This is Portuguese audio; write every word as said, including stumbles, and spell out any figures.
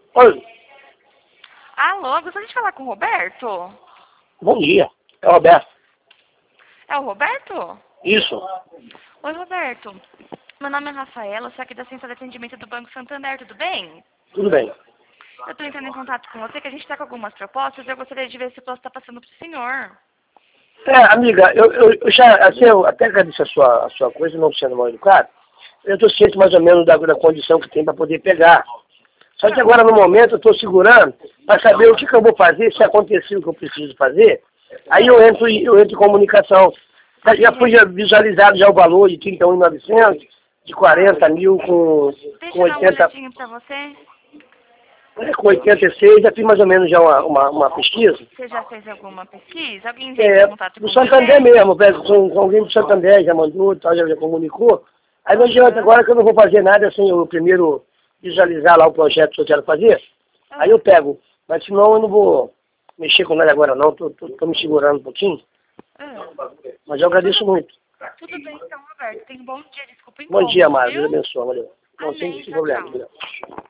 Oi, Alô, gostaria de falar com o Roberto? bom dia. É o Roberto. É o Roberto? Isso. Oi, Roberto. Meu nome é Rafaela, sou aqui da Central de Atendimento do Banco Santander, tudo bem? Tudo bem. Eu estou entrando em contato com você, que a gente está com algumas propostas e eu gostaria de ver se eu posso estar passando para o senhor. É, amiga, eu, eu, eu já, assim, eu até agradeço a sua, a sua coisa, não sendo mal educado. Eu estou ciente mais ou menos da, da condição que tem para poder pegar. Só que agora, no momento, eu estou segurando para saber o que, que eu vou fazer, se acontecer o que eu preciso fazer. Aí eu entro, em- eu entro em comunicação. Já já fui já visualizado já o valor de trinta e um mil e novecentos, de quarenta mil com, Deixa com eu dar uma oitenta, olhadinha para você. é, com oitenta e seis, já fiz mais ou menos já uma, uma, uma pesquisa. Você já fez alguma pesquisa? Alguém veio É, em contato do com Santander você? mesmo, pego com, com alguém do Santander, já mandou, tal, já, já comunicou. Aí não adianta, Aham. agora que eu não vou fazer nada sem eu primeiro visualizar lá o projeto que eu quero fazer, aí eu Ah, pego. Mas senão eu não vou mexer com nada agora não, tô, tô, tô me segurando um pouquinho. ah. Mas eu agradeço Tudo, muito. tudo bem então, Roberto. Tenha um bom dia, desculpa o Bom dia, incômodo, Amado, Deus viu? abençoe, valeu. Não, sem, Amém, sem tchau, problema, tchau. valeu.